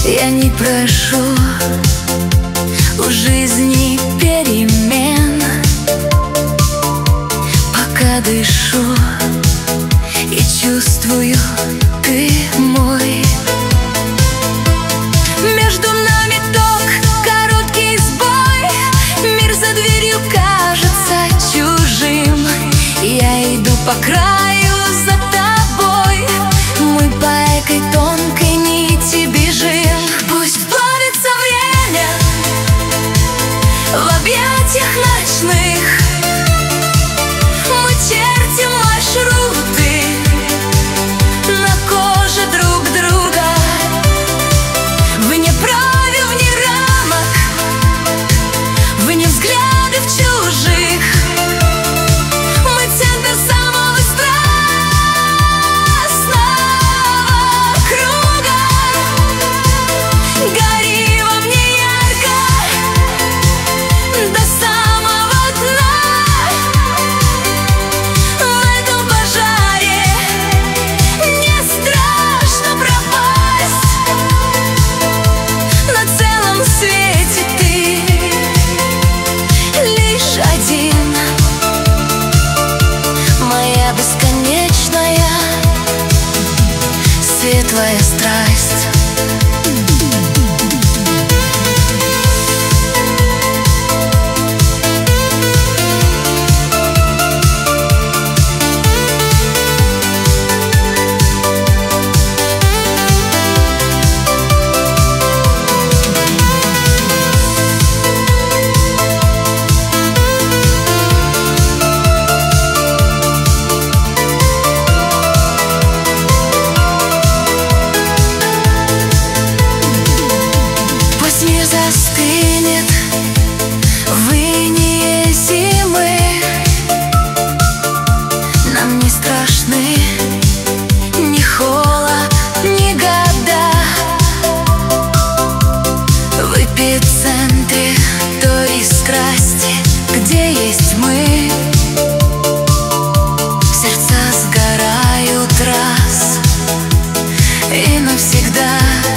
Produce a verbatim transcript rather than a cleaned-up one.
Я не прошу у жизни перемен, пока дышу и чувствую, ты мой. Между нами ток, короткий сбой, мир за дверью кажется чужим. Я иду по краю за тобой, мы по экой тонкой нити бежим. Пусть плавится время в объятиях ночных, мы чертим маршруты на коже друг друга. Вне правил, вне рамок, вне взглядов чужих, мы центр самого страстного круга. Гори во мне ярко до самого дна. В этом пожаре не страшно пропасть. На целом свете ты лишь один, моя бесконечная светлая страсть. Мир застынет в инее зимы, нам не страшны ни холод, ни года. В эпицентре той страсти, где есть мы, сердца сгорают раз и навсегда.